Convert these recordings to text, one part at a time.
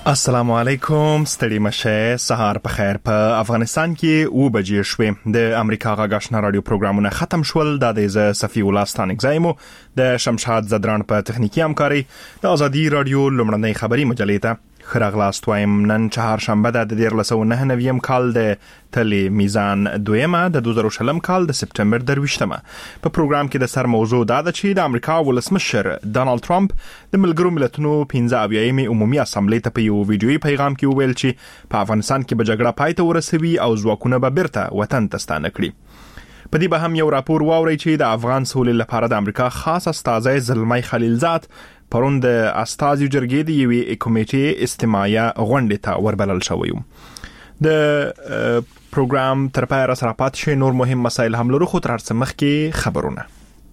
السلام علیکم، ستړي مشه، سهار په خیر. په افغانستان کې 2 بجې شوې. د امریکا غږ آشنا رادیو پروګرامونه ختم شول. د صفی الله ستانک زایمو د شمشاد زدران په تخنیکی همکاري د ازادي رادیو لومړنۍ خبری مجلې ته خراغلاست وایم. نن چهارشنبه د 2009 کال د تلی میزان دویمه د 2020 کال د سپتمبر 28مه. په پروګرام کې د سر موضوع دا ده چې د امریکا ولسمشر ډانلډ ټرمپ د ملګرو ملتونو 15 عمومي اسامبلې ته په یو ویډیويي پیغام کې وویل چې په افغانستان کې به جګړه پای ته ورسوي او ځواکونه به بیرته وطن ته ستانه کړي. په دې به هم یو راپور واوري چې د افغان سولې لپاره د امریکا خاص استازی زلمی خلیلزاد پرون د استازي جرګې د یوې کمیټې استماعیه غونډې ته وربلل شوی. د پروګرام تر پایه را سره پاتې شي. نور مهم مسایل هم لرو، خو تر هر څه مخکې خبرونه.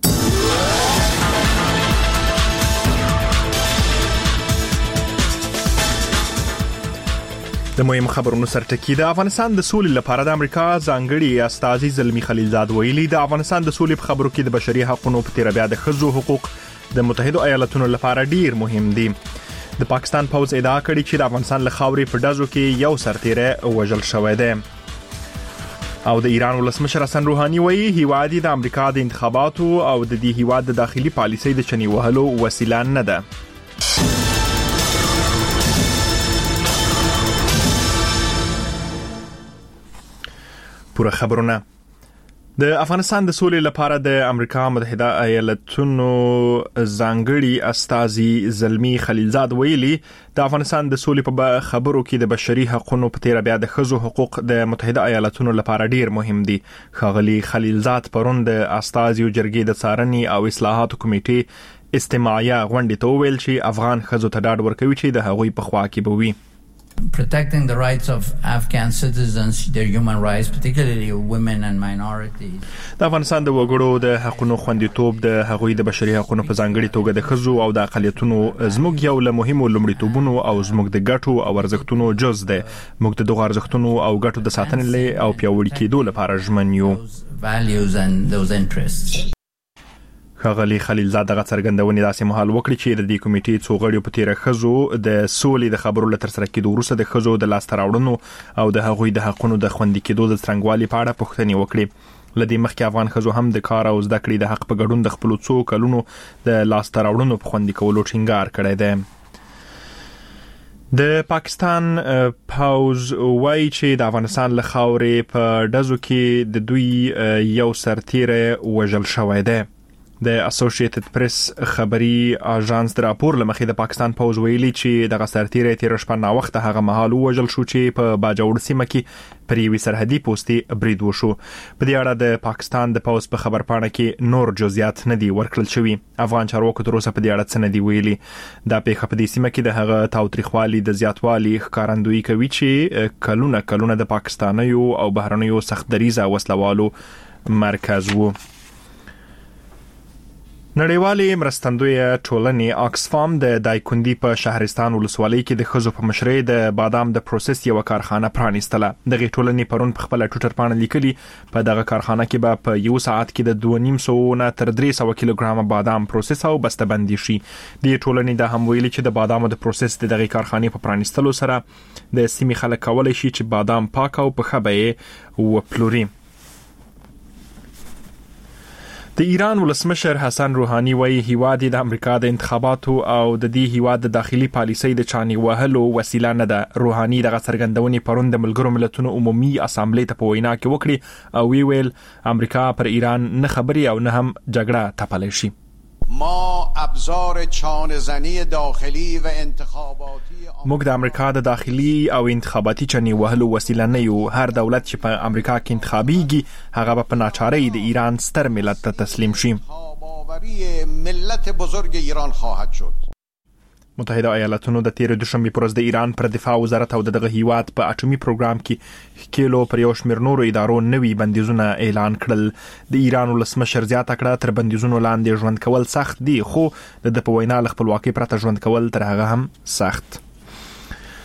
د مهم خبرونو سرټکی. د افغانستان د سولې لپاره د امریکا ځانګړي استازي زلمی خلیلزاد ویلي د افغانستان د سولې په خبرو کې د بشري حقوقو په تیر بیا د ښځو حقوق د متحده ایالاتونو لپاره ډیر مهم دي. د پاکستان پوز ادعا کړې چې د افغانستان له خاورې په ډزو کې یو سرتیری وژل شوی دی. او د ایران ولسمشر حسن روحاني وایي هیواد د امریکا د انتخاباتو او د دې هیواد د داخلي پالیسۍ د چنې وهلو وسیله نه ده. پوره خبرونه. د افغانستان د سولې لپاره د امریکا متحده ایالاتونو ځانګړي استازي زلمی خلیلزاد ویلي د افغانستان د سولې په خبرو کې د بشري حقوقو په تیر بیا د ښځو حقوق د متحده ایالاتونو لپاره ډیر مهم دي. ښاغلي خلیلزاد پرون د استازي جرګې د څارنې او اصلاحاتو کمیټې استماعیه غونډې ته وویل چې افغان ښځو ته ډاډ ورکوي چې د هغوی په خوا کې به وي. Protecting the rights of Afghan citizens, their human rights, particularly women and minorities. د افغانستان د وګړو د حقوقو خوندیتوب د هغوی د بشري حقوقو په ځانګړي توګه د ښځو او د اقلیتونو زموږ یو له مهمو لومړیتوبونو او زموږ د ګټو او ارزښتونو جز ده. موږ د دغو ارزښتونو او ګټو د ساتنې او پیاوړي کېدو لپاره ژمن یو. Values and those interests. ښاغلي خلیلزاد دغه څرګندونې داسې مهال وکړي چې د دې کمیټې څو غړي په تیر ښځو د سولې د خبرو له ترسره کېدو وروسته د ښځو د لاسته راوړنو او د هغوی د حقوقو د خوندي کېدو د څرنګوالي په اړه پوښتنې وکړي. لدې مخکې افغان ښځو هم د کار او زده کړې د حق په ګډون د خپل څو کلونو د لاسته راوړنو په خوندي کولو ټینګار کړی دی. د پاکستان پوز وایي چې د افغانستان له خاورې په ډزو کې د دوی یو سرتیری وژل شوی دی. د اسوسییټډ پریس خبري اژانس د راپور لمخې د پاکستان پوز ویلي چې د سرتیری تیر شپه نا وخت هغه مهال وژل شو چې په باجوړ سیمه کې پر یوې سرحدي پوستې برید وشو. په دې اړه د پاکستان د پوز په خبرپاڼه کې نور جزئیات نه دي ورکړل شوي. افغان چارواکو تر اوسه په دې اړه څه نه دي ویلي. دا پیښه په دې سیمه کې د هغه تاوتریخوالي د زیاتوالي ښکارندویي کوي چې کلونه د پاکستانیو او بهرنیو سخت دریزه وسلوالو مرکز وو. نړیوالې مرستندویه ټولنې آکسفام د دایکندي په شهرستان ولسوالۍ کې د ښځو په مشرۍ د بادام د پروسس یو کارخانه پرانیستله. دغه ټولنې پرون په خپل ټویټر باندې لیکلي په دغه کارخانه کې به په یو ساعت کې د 2.5 نه تر 300 کیلوګرام بادام پروسس او بسته‌بندي شي. د ټولنې د هم ویلي چې د بادامو د پروسس د دغه کارخانې په پرانیستلو سره د سیمې خلک کولای شي چې بادام پاک او په خبره وپلوري. د ایران ولسمشر حسن روحاني وایي هیواد د امریکا د انتخاباتو او د دې هیواد د داخلي پالیسۍ د چانې وهلو وسیله نه ده. روحاني دغه څرګندونې پرون د ملګرو ملتونو عمومي اسامبلې ته په وینا کې وکړي او ویل امریکا پر ایران نه خبري او نه هم جګړه تپلی شي. ما ابزار چانه‌زنی داخلی و انتخاباتی موږ د امریکا د داخلي او انتخاباتي چنې وهلو وسیله نه یو. هر دولت چې په امریکا کې انتخابيږي هغه په ناچارۍ د ایران ستر ملت ته تسلیم شي. ملت بزرگ ایران خواهد شد. متحده ایالاتونو د تیر دوشنبه پر ورځ د ایران پر دفاع وزارت او دغه هیواد په اټومي پروګرام کې کیلو پر یو شمېر نورو ادارو نوي بندیزونه اعلان کړل. د ایران ولسمشر زیاته کړه تر بندیزونو لاندې ژوند کول سخت دي، خو د په وینا خپلواکي پرته ژوند کول تر هغه هم سخت.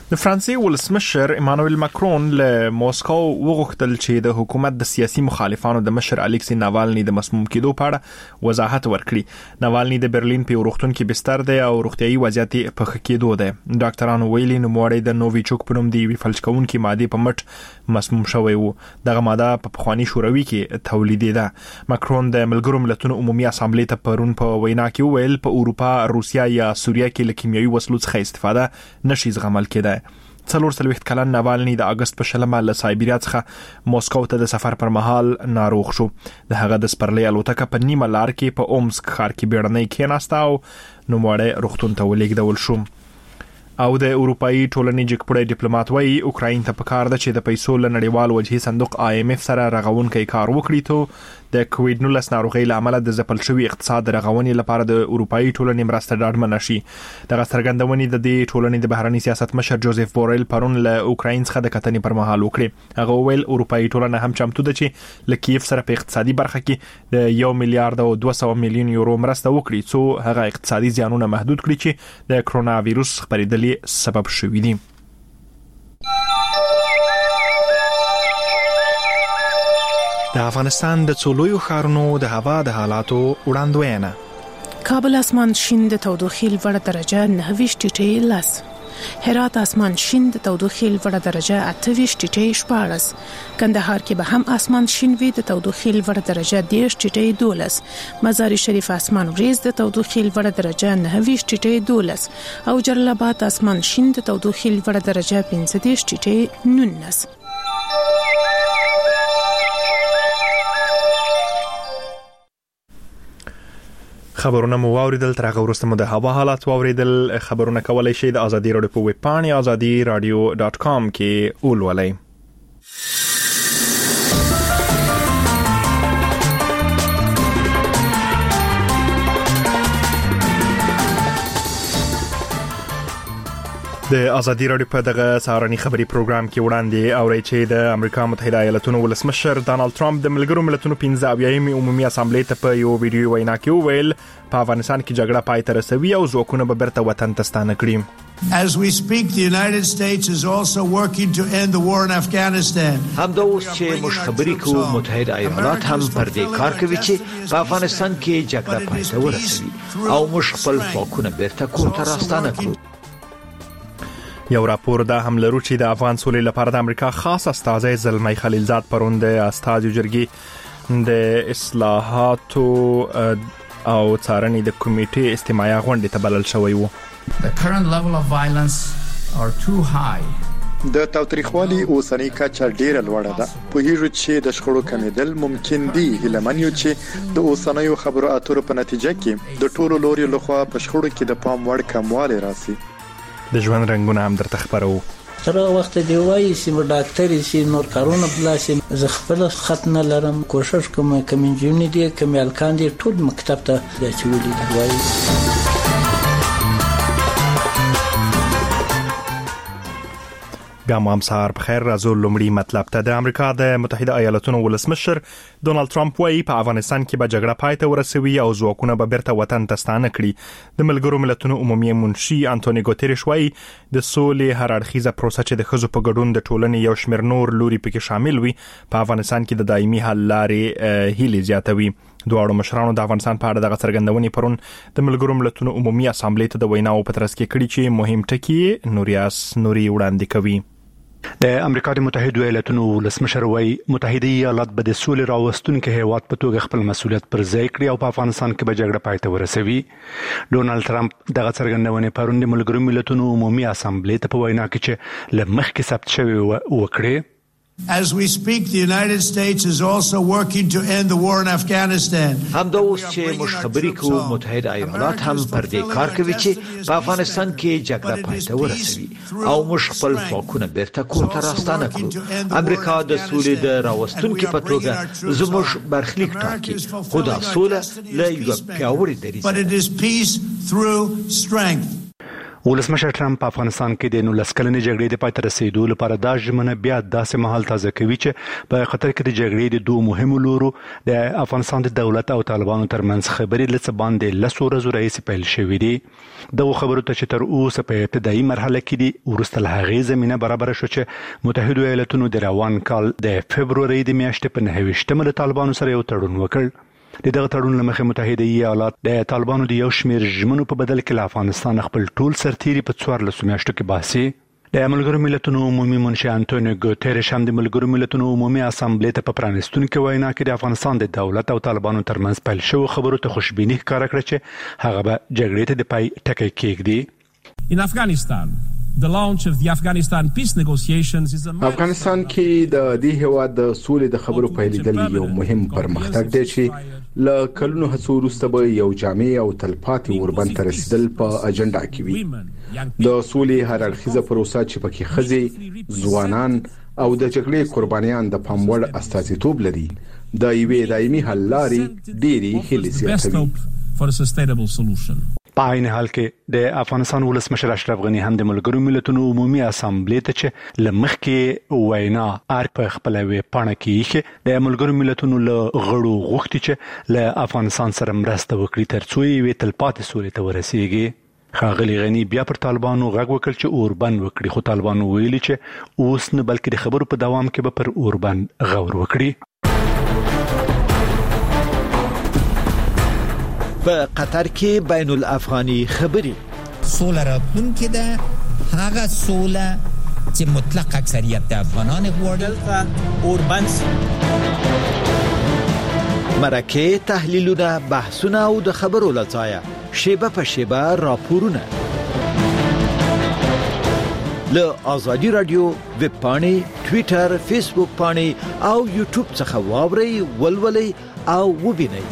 د فرانسې ولسمشر ایمانوئل ماکرون له موسکو وغوښتل چې د حکومت د سیاسي مخالفانو د مشر الیکسی ناوالني د مسموم کېدو په اړه وضاحت ورکړي. ناوالني د برلین په روغتون کې بستر دی او روغتيایي وضعیت په ښه کېدو دی. ډاکټرانو ویلي نوموړی د نوویچوک په نوم دی فلج کوونکې ماده په مټ مسموم شوی وو. دغه ماده په پخوانی شوروي کې تولیدېده. ماکرون د ملګرو ملتونو عمومي اسامبلې ته پرون په وینا کې وویل په اروپا، روسیا یا سوریه کې له کیمیاوي وسلو څخه استفاده نشي زغمل کېدای. 40 کلن ناوالني د اگست په شلمه له سایبریا څخه موسکو ته د سفر پر مهال ناروغ شو. د هغه د سپرلۍ الوتکه په نیمه لار کې په اومسک ښار کې بیړنۍ کېناسته او نوموړی روغتون ته ولېږدول شو. او د اروپאי ټولنې جګپړی ډیپلوماټ وایي اوکراین ته پکار ده چې د پیسو له نړیوال وجهي صندوق IMF سره رغونکي کار وکړي ته د کووډ-19 ناروغۍ له امله د ځپل شوي اقتصاد رغونې لپاره د اروپאי ټولنې مرسته ډاډمنه شي. دغه څرګندونې د دې ټولنې د بهرنی سیاست مشر جوزف بوریل پرون له اوکراین څخه د کتنې پر مهال وکړي. هغه ویل اروپאי ټولنه هم چمتو ده چې له کیف سره په اقتصادي برخه کې د 1 میلیارډ او 200 میلیون یورو مرسته وکړي څو هغه اقتصادي زیانونه محدود کړي چې د کرونا وایروس خپرېدل سبب شوی دی. د افغانستان د څولویو ښارونو د هوا د حالاتو وړاندوینه. کابل اسمان شین د تودوخې لوړه درجه 9.8 لس. هرات اسمان شین د تودوخې لوړه درجه 28.14. کندهار کې به هم اسمان شین وي د تودوخې لوړه درجه 10.12. مزار شریف اسمان وریځ د تودوخې لوړه درجه 9.12 او جلال آباد اسمان شین د تودوخې لوړه درجه 15.19. خبرونه مو واوریدل. تر هغه وروسته مو د هوا حالات واوریدل. خبرونه کولای شئ د ازادي رادیو په ویب پاڼه azadiradio.com کې ولولئ. د ازادي رادیو په دغه سهارني خبري پروګرام کې وړاندې اوري چې د امریکا متحده ایالاتونو ولسمشر ډانلډ ټرمپ د ملګرو ملتونو 15 عمومي اسامبلې ته په یو ویډیو وینا کې وویل په افغانستان کې جګړه پای ته رسوي او ځواکونه به بیرته وطن ته ستانه کړي. As we speak, the United States is also working to end the war in Afghanistan. همدا اوس چې موږ خبرې کوو متحده ایالات هم پر دې کار کوي چې په افغانستان کې جګړه پای ته ورسوي او موږ خپل ځواکونه بیرته کور ته راستانه کړو. یو راپور دا هم لرو چې د افغان سولې لپاره د امریکا خاص استازی زلمی خلیلزاد پرون د استازو جرګې د اصلاحاتو او څارنې د کمیټې استماعي غونډې ته بلل شوی وو. The current level of violence are too high. د تاوتریخوالي اوسنۍ کچه ډیره لوړه ده. په هیڅ چې د شخړو کمیدل ممکن دي. هیلمن یو چې د اوسنۍ خبرو اترو په نتیجه کې د ټولو لوري لخوا په شخړو کې د پام وړ کموالی راسي. د ژوند رنگونه هم درته خبرو. تر وخت دی وایي چې ډاکټر یې نور کارونه بلاسي زه خپل خط نه لرم. کوشش کوم کمنجونی دی کمیالکان دی ټول مکتب ته د چولې دی وایي. بیا مو هم سهار بخیر. راځو لومړی مطلب ته. د امریکا د متحده ایالاتونو ولسمشر ډونالد ټرمپ وایي په افغانستان کې به جګړه پای ته ورسوي او ځواکونه به بیرته وطن ته ستانه کړي. د ملګرو ملتونو عمومي منشي انټونی ګوتریش وایي د سولې هر اړخیزه پروسه چې د ښځو په ګډون د ټولنې یو شمېر نور لوري پکې شامل وي په افغانستان کې د دایمي حل لارې هیلې زیاتوي. دواړو مشرانو د افغانستان په اړه دغه څرګندونې پرون د ملګرو ملتونو عمومي اسامبلې ته د ویناو په ترڅ کې کړي چې مهم ټکي نوري وړاندې کوي. د امریکا د متحده ایالاتونو ولسمشر وایي متحده ایالات به د سولې راوستونکو هیواد په توګه خپل مسؤلیت پر ځای کړي او په افغانستان کې به جګړه پای ته ورسوي. ډونالد ټرمپ دغه څرګندونې پرون د ملګرو ملتونو عمومي اسامبلې ته په وینا کې چې له مخکې ثبت شوی وکړي. As we speak, the United States is also working to end the war in Afghanistan. همدا اوس چې موږ خبرې کوو متحده ایالات هم پر دې کار کوي چې په افغانستان کې جګړه پای ته ورسوي او موږ خپل ځواکونه بیرته کور ته راستانه کړو. امریکا د سولې د راوستونکو په توګه زموږ برخلیک ټاکي خو دا سوله له یو پیاوړي دریځ. But it is peace through strength. ولسمشر ټرمپ په افغانستان کې د 19 کلنې جګړې د پای ته رسیدو لپاره دا ژمنه بیا داسې مهال تازه کوي چې په قطر کې د جګړې د دوه مهمو لورو د افغانستان د دولت او طالبانو ترمنځ خبرې لڅ باندې لسو ورځو راهیسې پیل شوې دي. دغه خبرو ته چې تر اوسه په ابتدایي مرحله کې دي وروسته له هغې زمینه برابر شو چې متحده ایالاتونو د روان کال د فبروري د میاشتې په 29مه له طالبانو سره یو تړون وکړ. د دغه تړون له مخې متحده ایالات د طالبانو د یو شمېر ژمنو په بدل کې له افغانستان خپل ټول سرتیري په 14 میاشتو کې باسي. د ملګرو ملتونو عمومي منشي انټونیو ګوتریش هم د ملګرو ملتونو عمومي اسامبلې ته په پرانستونکو وینا کې د افغانستان د دولت او طالبانو ترمنځ پیل شوی خبرو ته خوشبیني ښکاره کړه چې هغه به جګړې ته د پای ټکی کېږدي. In Afghanistan, the launch of the Afghanistan peace negotiations is a افغانستان کې د دې هیواد د سولې د خبرو پیلېدل یو مهم پرمختګ دی چې له کلونو هڅو وروسته به یو جامع او تلپاتې اوربند ته رسیدل په اجنډا کې وي. د سولې هر اړخیزه پروسه چې پکې ښځې، ځوانان او د جګړې قربانیان د پام وړ استازیتوب لري د یوې دایمي حل لارې ډېری هیلې زیاتوي. په عین حال کې د افغانستان ولسمشر اشرف غنی هم د ملګرو ملتونو عمومي اسامبلې ته چې لمخکې وینا په خپل ویبپاڼه کې د ملګرو ملتونو له غړو غوښتي چې له افغانستان سره مرسته وکړي ترڅو یې تلپاتې سولې ته ورسیږي. ښاغلي غنی بیا پر طالبانو غږ وکړ چې اوربند وکړي، خو طالبانو ویلي چې اوس نه بلکې د خبرو په دوام کې به پر اوربند غور وکړي. په قطر کې بین الافغاني خبرې سوله راتلونکې ده، هغه سوله چې مطلق اکثریت د افغانان غواړي. اوربند مرکه تحلیلونه، بحثونه او د خبرو لڅایه شیبه په شیبه راپورونه له آزادی رادیو ویب پاڼې، ټویټر، فیسبوک پاڼې او یوټیوب څخه واورئ، ولولئ او وبینئ.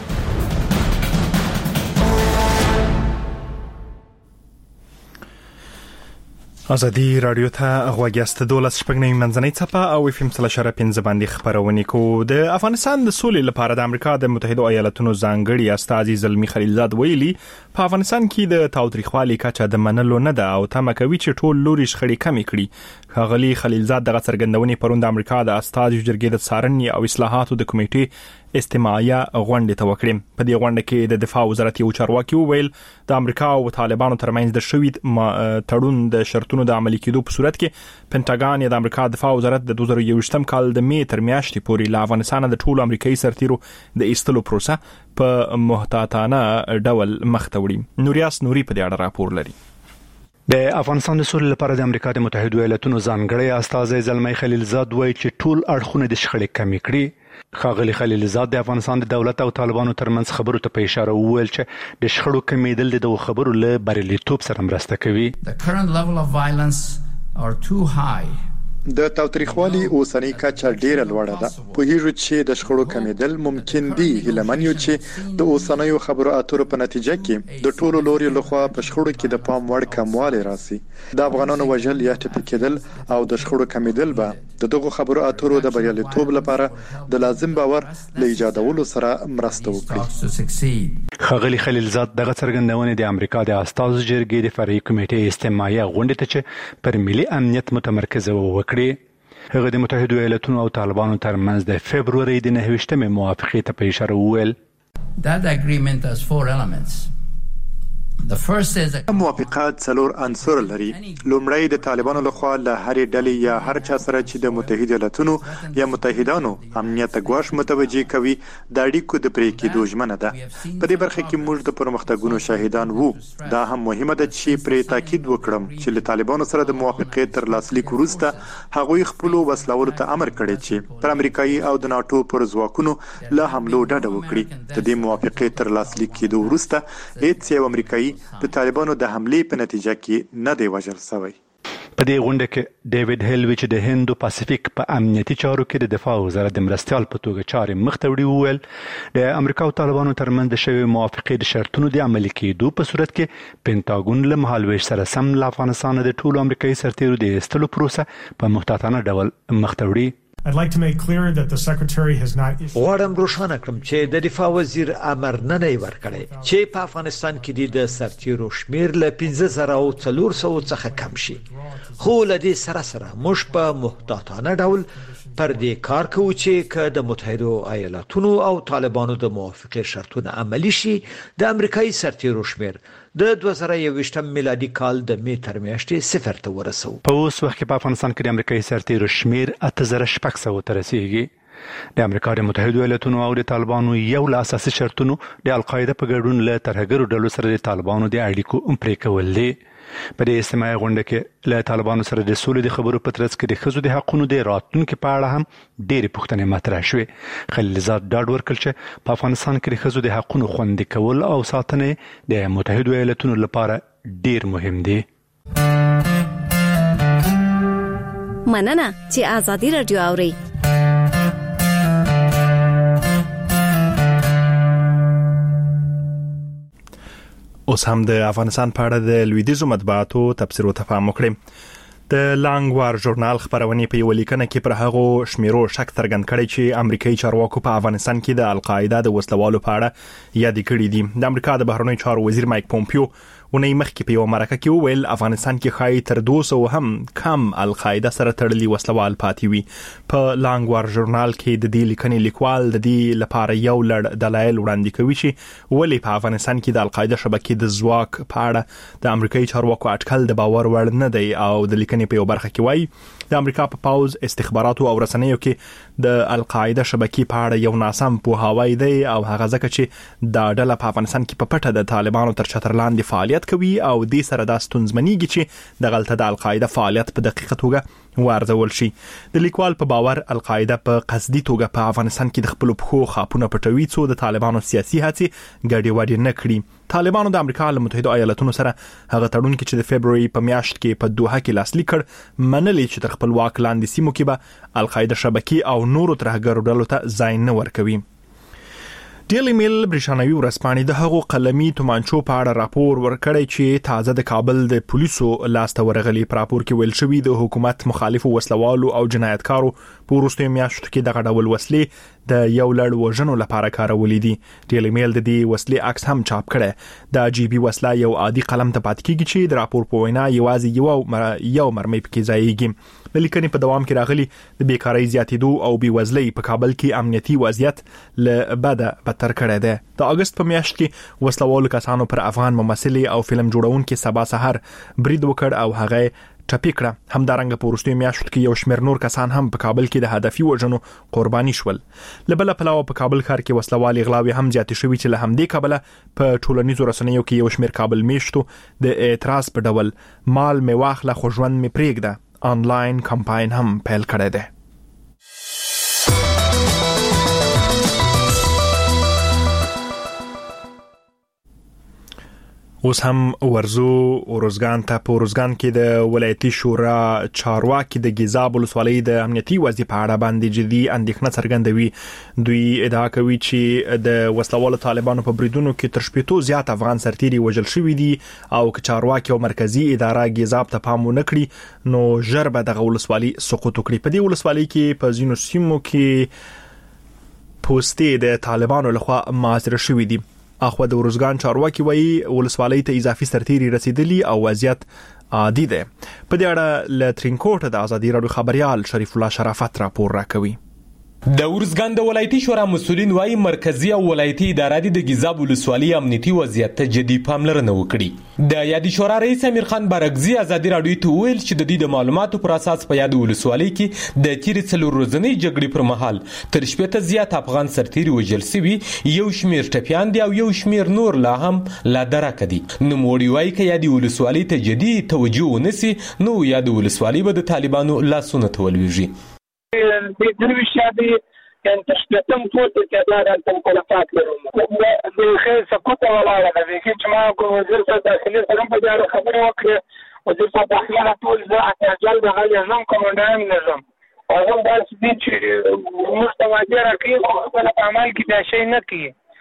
آزادی رادیو ته غوږیاست. 12 شپږنی منځنۍ څپه او FM 3.5 باندې خبرونه کوو. د افغانستان د سولې لپاره د امریکا د متحده ایالاتونو ځانګړي استازي زلمی خلیلزاد ویلي په افغانستان کې د تاوتریخوالي کچه د منلو نه ده او تمه کوي چې ټول لوري شخړې کمې کړي. ښاغلي خلیلزاد دغه څرګندونې پرون د امریکا د استازي جرګې د څارنې او اصلاحاتو د کمیټې استماعیه غونډه ته وکړه. په دې غونډه کې د دفاع وزارت یو چارواکي وویل د امریکا او طالبانو ترمنځ د شوی تړون د شرطونو د عملي کېدو په صورت کې پینټاګان یا د امریکا دفاع وزارت د 2021 کال د می تر میاشتې پورې له افغانستان د ټولو امریکایي سرتیرو د ایستلو پروسه په محتاطانه ډول مخ ته وړي. نوریاس نوري په دې اړه راپور لري. د افغانستان د سولې لپاره د امریکا د متحده ایالاتونو ځانګړي استازي زلمی خلیلزاد وایي چې ټول اړخونه د شخړې کمې کړي. ښاغلي خلیلزاد د افغانستان د دولت او طالبانو ترمنځ خبرو ته په اشاره وویل چې د شخړو کمیدل د دغو خبرو له بریالیتوب سره مرسته کوي. The current level of violence are too high. د تاوتریخوالي اوسنۍ کچه ډیره لوړه ده. په هیڅ چې د شخړو کمیدل ممکن دي. هیلمن یو چې د اوسنیو خبرو اترو په نتیجه کې د ټولو لوري لخوا په شخړو کې د پام وړ کموالی راسي. د افغانانو وژل یا ټپي کېدل او د شخړو کمیدل به د دغو خبرو اترو د بریالیتوب لپاره د لازم باور له ایجادولو سره مرسته وکړي. ښاغلي خلیلزاد دغه څرګندونې د امریکا د استازو جرګې د فرعي کمیټې استماعیه غونډې ته چې پر ملي امنیت متمرکزه وکړي. هغه د متحده ایالاتونو او طالبانو ترمنځ د فبروري د 29مې موافقې ته په اشاره وویل. That agreement has 4 elements. موافقه څلور عنصر لري. لومړی د طالبانو لخوا له هرې ډلې یا هر چا سره چې د متحده ایالاتونو یا متحدانو امنیت غواش متوجي کوي د اړیکو د پرې کېدو ژمنه ده. په دې برخه کې موږ د پرمختګونو شاهدان وو. دا هم مهمه ده چې پرې تاکید وکړم چې له طالبانو سره د موافقې تر لاسلیک وروسته هغوی خپل وسلوالو ته امر کړی چې پر امریکایي او د ناتو پر ځواکونو له حملو ډډه وکړي. د دې موافقې تر لاسلیک کېدو وروسته هیڅ یو امریکایي د طالبانو د حملې په نتیجه کې نه دی وژل شوی. په دې غونډه کې ډیوډ هیلویچ د هندو پاسفیک په امنیتي چارو کې د دفاع وزارت د مرستیال په توګه چارې مخ ته وړي وویل د امریکا او طالبانو ترمنځ د شوی موافقې د شرطونو د عملي کېدو په صورت کې پینټاګون له مهالویش سره سم له افغانستان د ټولو امریکایي سرتیرو د ایستلو پروسه په محتاطانه ډول مخ ته وړي. غواړم روښانه کړم چې د دفاع وزیر امر نه دی ورکړی چې په افغانستان کې د سرتیرو شمیر له 15400 څخه کم شي، خو له دې سره موږ په محتاطانه ډول پر دې کار کوو چې که د متحده ایالاتونو او طالبانو د موافقې شرطونه عملي شي، د امریکایي سرتیرو شمیر د 2021 میلادي کال د می تر میاشتې 0 ته ورسو. په اوس وخت کې په افغانستان کې د امریکایي سرتیرو شمیر 8600 ته رسیدي. د امریکا د متحده ایالاتونو او د طالبانو یو له اساسي شرطونو د القاعده په ګډون له ترهګرو ډلو سره د طالبانو د اړیکو پرې کول دي. په دې اجتماعي غونډه کې له طالبانو سره د سولې د خبرو په ترڅ کې د ښځو د حقونو د راتلونکي په اړه هم ډېرې پوښتنې مطرح شوې. خلیلزاد ډاډ ورکړ چې په افغانستان کې د ښځو د حقونو خوندي کول او ساتنه د متحده ایالاتونو لپاره ډېر مهم دي. مننه چې آزادي رادیو اوري. اوس هم د افغانستان په اړه د لویدیځو مطبوعاتو تفسیر او تفاهم وکړي. د لانګ وار ژورنال خبرونه په یو لیکنه کې پر هغه شمیرو شک څرګند کړي چې امریکایي چارواکو په افغانستان کې د القاعده د وسلوالو په اړه یاد کړي دي. د امریکا د بهرنیو چارو وزیر مایک پومپیو ونی مخکې په یو مرکه کې وویل افغانستان کې خای تر 200 هم کم القاعده سره تړلي وسلوال پاتې وي. په لانګ وار ژورنال کې د دې لیکنې لیکوال د دې لپاره یو لړ دلایل وړاندې کوي چې ولې په افغانستان کې د القاعده شبکې د ځواک په اړه د امریکایي چارواکو اټکل د باور وړ نه دی، او د لیکنې په یو برخه کې وایي د امریکا په پاوز استخباراتو او رسنیو کې د القاعده شبکې په اړه یو ناسم پوهاوی دی، او هغه ځکه چې دا ډله په افغانستان کې په پټه د طالبانو تر چتر لاندې فعالیت کوي، او دې سره دا ستونزمنېږي چې د غلطه د القاعده فعالیت په دقیقه توګه وارزول شي. د لیکوال په باور القاعده په قصدي توګه په افغانستان کې د خپل پخو خاپونه پټوي څو د طالبانو سیاسي هڅې ګډوډي نه کړي. طالبانو د امریکا له متحده ایالاتونو سره هغه تړون کې چې د فبراير په میاشت کې په دوحه کې لاسلیک کړ منلې چې تر خپل واک لاندې سیمو کې به القاعده شبکې او نورو ترهګرو ډلو ته ځای نه ورکوي. ډیلی میل برېښناوي ورځپاڼې د هغو قلمي تومانچو په اړه راپور ورکړی چې تازه د کابل د پولیسو لاسته ورغلي. په راپور کې ویل شوی د حکومت مخالفو وسلوالو او جنایتکارو په وروستیو میاشتو کې دغه ډول وسلې د یو لړ وژنو لپاره کارولې دي. ډیلی میل د دې وسلې عکس هم چاپ کړی. د جی بي وسله یو عادي قلم ته پاتې کیږي چې د راپور په وینا یوازې یو مرمۍ پکې ځایږي. د لیکنې په دوام کې راغلي د بیکارۍ زیاتېدو او بیوزلۍ په کابل کې امنیتي وضعیت له بده بدتر کړی دی. د اگست په میاشت کې وسلوالو کسانو پر افغان ممثلې او فلم جوړونکي سبا سحر برید وکړ او هغه ټپي کړه. همدارنګه په وروستیو میاشتو کې یو شمېر نور کسان هم په کابل کې د هدفي وژنو قرباني شول. له بله پلوه په کابل ښار کې وسلوال اغلاوې هم زیاتې شوي چې له همدې کبله په ټولنیزو رسنیو کې یو شمېر کابل میشتو د اعتراض په ډول مال می واخله خو ژوند می پرېږده آنلاین کمپاین هم پیل کړی دی. اوس هم ورزو اورزګان ته. په اورزګان کې د ولایتي شورا چارواکي د ګیزاب ولسوالۍ د امنیتي وضعیت په اړه باندې جدي اندېښنه څرګندوي. دوی ادعا کوي چې د وسلوالو طالبانو په بریدونو کې تر 80 زیات افغان سرتیري وژل شوي دي، او که چارواکي او مرکزی اداره ګیزاب ته پام ونه کړي نو ژر به دغه ولسوالۍ سقوط وکړي. په دې ولسوالۍ کې په ځینو سیمو کې پوستې د طالبانو لخوا محاصره شوي دي. اخو د ورزګان چارواکي وایي ولسوالۍ ته اضافي سرتیري رسیدلی او وضعیت عادي ده. په دې اړه ل ترینکوټ د ازادي رادیو خبريال شریف الله شرافت راپور راکوي. د ورزګان د ولایتي شورا مسؤلین وايي مرکزی او ولایتي ادارې د ګیزاب ولسوالۍ امنیتي وضعیت ته جدي پاملرنه وکړي. د یادي شورا رئیس امیر خان بارګزی ازادي رادیو ته ویل چې د دې د معلوماتو پر اساس په یاد ولسوالۍ کې د تیرې 3 ورځې جګړې پر مهال تر 80 زیات افغان سرتیري وژل شوي، یو شمیر ټپیان دي او یو شمیر نور لا هم لا درکه دي. نو موړي وايي چې یادي ولسوالۍ ته جدي توجه ونسي نو یادي ولسوالۍ به د طالبانو لاسونه تولويږي. درویشادی یعنی تشکیلتم پورته کردن مخالفت لرم. خیلی سکوت ولاړه ده چې ما کو وزیر صاحب داخلي سره په اړه خبرې وکړې. وزیر صاحب داخلي ټول زه احتجاج د غلي نظام کومندان نظام هغه داسې دي چې موږ ته واجب راکړي او خپل عمل کې دا شی نه کوي.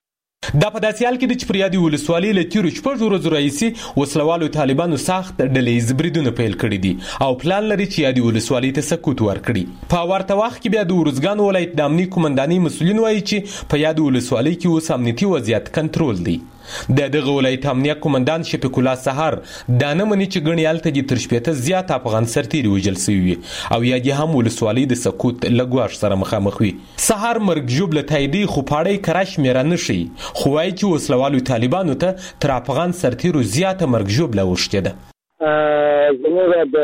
دا په داسې حال کې د چې پر یادې ولسوالۍ له تیرو 6 ورځو راهیسې وسلوالو طالبانو سخت ډلهییز بریدونه پیل کړي دي او پلان لري چې یادې ولسوالۍ ته سقوط ورکړي. په ورته وخت کې بیا د ارزګان ولایت د امنیتي قومندانۍ مسؤلین وایي چې په یادې ولسوالۍ کې اوس امنیتي وضعیت کنټرول دی. د دغه ولایت امنیه قومندان شفیق الله سحر دا نه مني چې ګڼې هلته دې تر 80 زیات افغان سرتیري وژل سوي وي او یا دې هم ولسوالۍ د سقوط له ګواښ سره مخامخ وي. سحر مرګ ژوبله تاییدي خو پاړی کره شمېره نه ښیي خو وایي چې وسلوالو طالبانو ته تر افغان سرتیرو زیاته مرګ ژوبله اوښتې ده. زموږ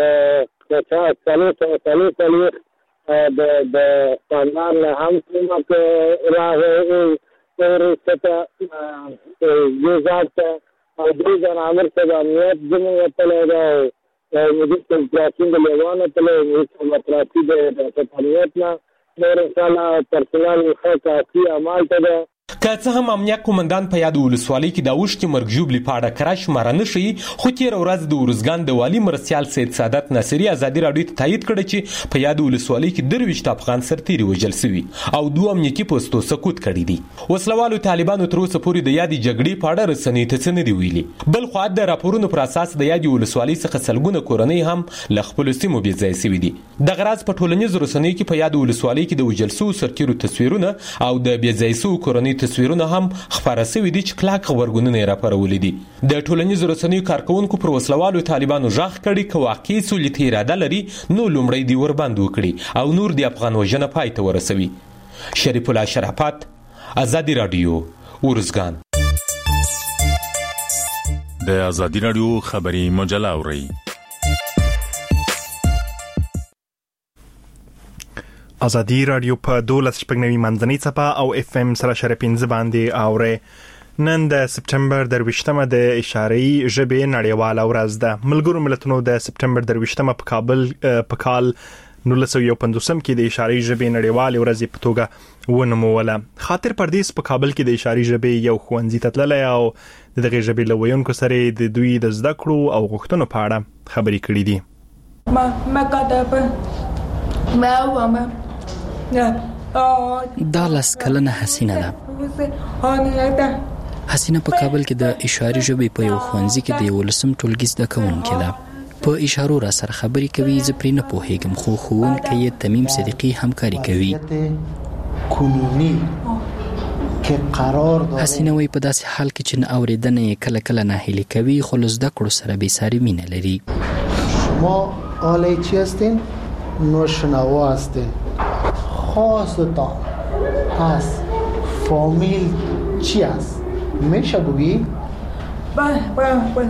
د خاندان نه هم کومک راغی ورسته یو ځات او دوی جن امر ته د امنیت زموږ وتلی ده او موږ ته پراسین د لیوانو تلی موږ مطرافي د امنیت نه نور انسانه پرسنال ښه کافي عمل ته ده. که څه هم امنیه قومندان په یاد ولسوالۍ کې د اوښتې مرګ ژوبلې په اړه کره شماره نه ښیي خو تېره ورځ د ارزګان د والي مرستیال سید سعادت ناصري ازادي راډیو ته تایید کړه چې په یاد ولسوالۍ کې 23 افغان سرتیري وژل سوي او 2 امنیتي پوستو سقوط کړي دي. وسلوالو طالبانو تر اوسه پورې د یادې جګړې په اړه رسنیو ته څه نه دي ویلي. بل خوا د راپورونو پر اساس د یادې ولسوالۍ څخه سلګونه کورنۍ هم له خپلو سیمو بېځایه سوي دي. دغه راز په ټولنیزو رسنیو کې په یاد ولسوالۍ کې د وژل سوو سرتیرو تصویرونه او د بېځایه سوو کورنۍ تصویرونه هم خبره سوي دي چې کلاک خبرګونونه یې راپارولي دي. د ټولنیزو رسنیو کارکوونکو پر وسلوالو طالبانو غږ کړي که واقعي سولې ته اراده لري نو لومړی دې ورباندې وکړي او نور د افغان وژنه پای ته ورسوي. شریف الله شرافت، ازادي راډیو، ارزګان. د ازادي راډیو خبري مجله اورئ. ازادي راډیو په 12 منځنۍ څپه او اف ام 3.15 باندې اورئ. نن د سپټمبر 23مه د اشاري ژبې نړیواله ورځ ده. ملګرو ملتونو د سپټمبر 23مه په کابل په کال 1950 کې د اشاري ژبې نړیواله ورځ په توګه ونوموله. خاطر پردیس په کابل کې د اشاري ژبې یو ښوونځي ته تللی او دغه ژبې له ویونکو سره د دوی د زده کړو او غوښتنو په اړه خبرې کړې دي. دا لس کلنه حسینه ده. حسینه په کابل کې د اشاري ژبې په یو ښوونځي کې د 11م ټولګي زده کوونکې ده. په اشارو را سره خبرې کوي. زه پرې نه پوهېږم خو ښوونکی یې تمیم صدیقي همکاري کوي. حسینه وایي په داسې حال کې چې نه اورېدنه یې کله کله ناهیلي کوي خو له زده کړو سره بېساري مینه لري. شما آله چی هستین؟ نوشنوا هستین. خواستان از فامیل چی است؟ میشه بگی؟ بوده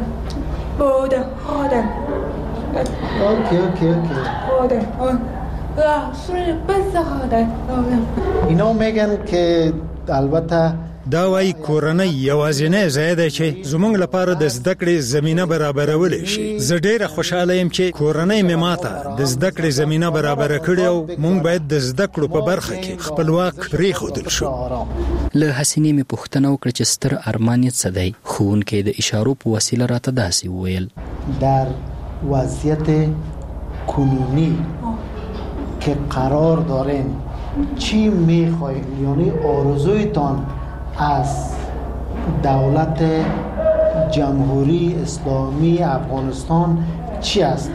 اوکی بوده رسول بزاده. اینا میگن که البته دا وایي کورنۍ یوازینی ځای دی چې زموږ لپاره د زده کړې زمینه برابرولی شي. زه ډېره خوشحاله یم چې کورنۍ مې ماته د زده کړې زمینه برابره کړې او موږ باید د زده کړو په برخه کې خپلواک پرېښودل شو. له حسینې مې پوښتنه وکړه چې ستر ارمان یې څه دی. ښوونکی د اشارو په وسیله راته داسې وویل: در وضعیت کنونی که قرار دارین چی میخواهید، یعنی آرزویتان از دولت جمهوری اسلامی افغانستان چی است؟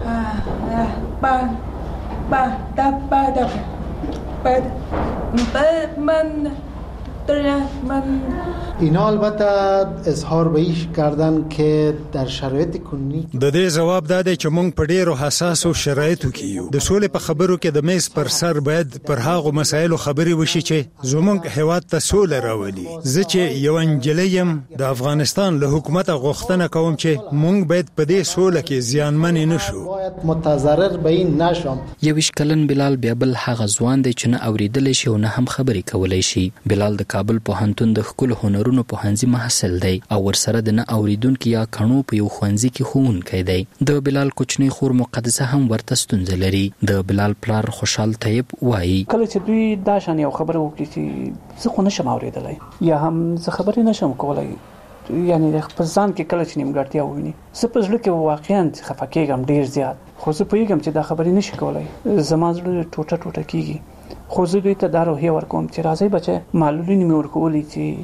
اینا البته اظهار به ایش کردن که در شرایط کنونی د دې جواب دا دی چې موږ په ډیرو حساسو شرایطو کې یو. د سولې په خبرو کې د میز پر سر باید پر هغو مسایلو خبرې وشي چې زموږ هیواد ته سوله راولي. زه چې یو انجلۍ یم د افغانستان له حکومت غوښتنه کوم چې موږ باید په دې سوله کې زیانمن نه شو. باید متضرر به این نشم. 21 کلن بلال بیا بل هغه ځوان دی چې نه اوریدلی شي او نه هم خبرې کولی شي. بلال د کابل پوهنتون د ښکلو هنرونو پوهنځي محصل دی او ورسره د نه اوریدونکي یا کڼو په یو ښوونځي کې ښوونکی دی. د بلال کوچنۍ خور مقدسه هم ورته ستونزه لري. د بلال پلار خوشحال طیب وایي: کله چې دوی دا شان یو خبره وکړي چې زه خو نشم اوریدلی یا هم زه خبرې نشم کولی، یعنی په ځان کې کله چې نیمګړتیا وویني، زه په زړه کې واقعا خفه کېږم ډېر زیات. خو زه پوهېږم چې دا خبرې نشي کولی، زما زړه ټوټه ټوټه کېږي. خو زه دوی ته دا روحیه ورکوم چې راځئ بچه، معلولین مې ورکولی چې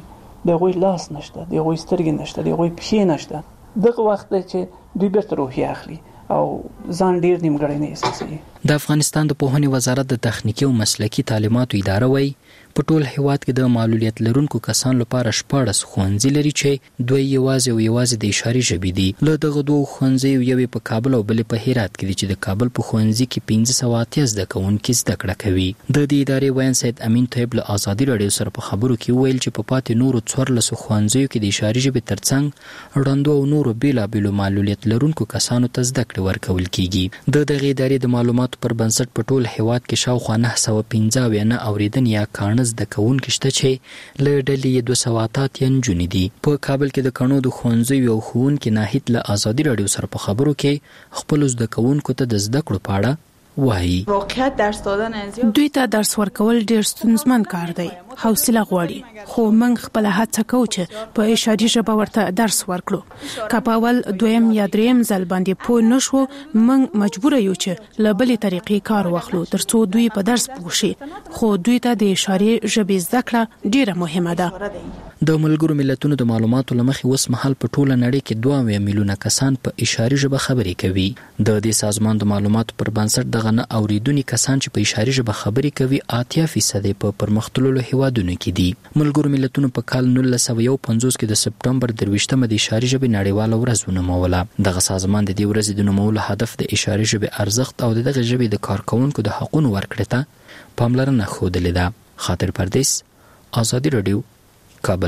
دغه لاس نشته، دغه سترګې نشته، دغه پښې نشته. دغه وخت چې دوی بیرته روحي اخلي او ځان ډیر نیمګړی نه احساسوي. د افغانستان د پوهنې وزارت د تخنیکی او مسلکی تعلیماتو اداره وایي په ټول هیواد کې د معلولیت لرونکو کسان لپاره 14 ښوونځي لري چې دوی یوازې د اشاري ژبې دي. له دغه دوه ښوونځیو یوې په کابل او بلې په هرات کې دي چې د کابل په ښوونځي کې 1580 زده کوونکي زده کړه کوي. د دې ادارې وایي سید امین طیب له آزادي رادیو سره په خبرو کې ویل چې په پاتې نورو 14 ښوونځیو کې د اشاري ژبې ترڅنګ وړاندو او نورو بیلابیلو معلولیت لرونکو کسانو ته زده کړه ورکول کیږي. د دغه ادارې د معلوماتو پر بنسټ په ټول هیواد کې شاوخوا 915 نه اوریدنې یا کاڼه زده کوونکي شته چې له ډلې 288 نجونې دي. په کابل کې د کڼو د ښوونځیو یو ښوونکی ناهید له آزادي رادیو سره په خبرو کې خپلو زده کوونکو ته د زده کړو په اړه وایي. واقعیت درس دادن دوی ته درس ورکول ډیر ستونزمن کار دی، حوصله غواړي، خو موږ خپل هڅه کوو چې په اشاري ژبه ورته درس ورکړو. که په اول دویم یا دریم ځل باندې پوه نشو، موږ مجبور یو چې له بلې طریقې کار واخلو ترڅو دوی په درس پوه شي. خو دوی ته د اشاري ژبې زده کړه ډیره مهمه ده. د ملګرو ملتونو د معلوماتو لمخې اوس مهال په ټوله نړۍ کې 2 میلیونه کسان په اشاري ژبه خبرې کوي. د دې سازمان د معلوماتو پر بنسټ دغه نه اوریدونکي کسان چې په اشاري ژبه خبرې کوي 80% په پرمختللو هیوادونو کې دي. ملګرو ملتونو په کال 1950 کې د سپټمبر 23مه د اشاري ژبې نړیواله ورځ ونوموله. دغه سازمان د دې ورځې د نومولو هدف د اشاري ژبې ارزښت او دغه ژبې د کارکونکو د حقوقو ورکړې ته پاملرنه ښودلې ده. خاطر پردیس، آزادي رادیو، کابل.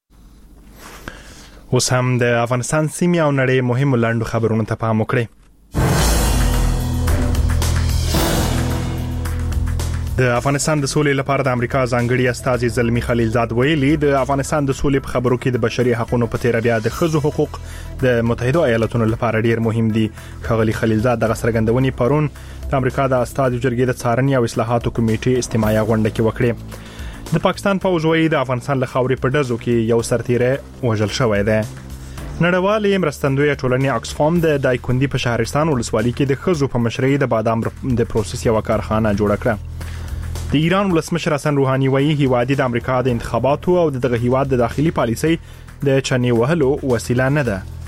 اوس هم د افغانستان سیمې او نړۍ مهمو لاندو خبرونو ته پام وکړئ. د افغانستان د سولې لپاره د امریکا ځانګړي استازي زلمی خلیلزاد ویلي د افغانستان د سولې په خبرو کې د بشري حقوقو په تیر بیا د ښځو حقوق د متحده ایالاتونو لپاره ډیر مهم دي. ښاغلي خلیلزاد دغه څرګندونې پرون د امریکا د استازو جرګې د څارنې او اصلاحاتو کمیټې استماعي غونډه کې وکړه. د پاکستان پوځ وایي د افغانستان له خاورې په ډزو کې یو سرتیری وژل شوی دی. نړیوالې مرستندویه ټولنې اکسفام د دایکندي په شهرستان ولسوالۍ کې د ښځو په مشرۍ د بادام د پروسس یو کارخانه جوړه کړه. د ایران ولسمشر حسن روحاني وایي هیواد د امریکا د انتخاباتو او دغه هیواد د داخلي پالیسۍ د چنې وهلو وسیله نه ده.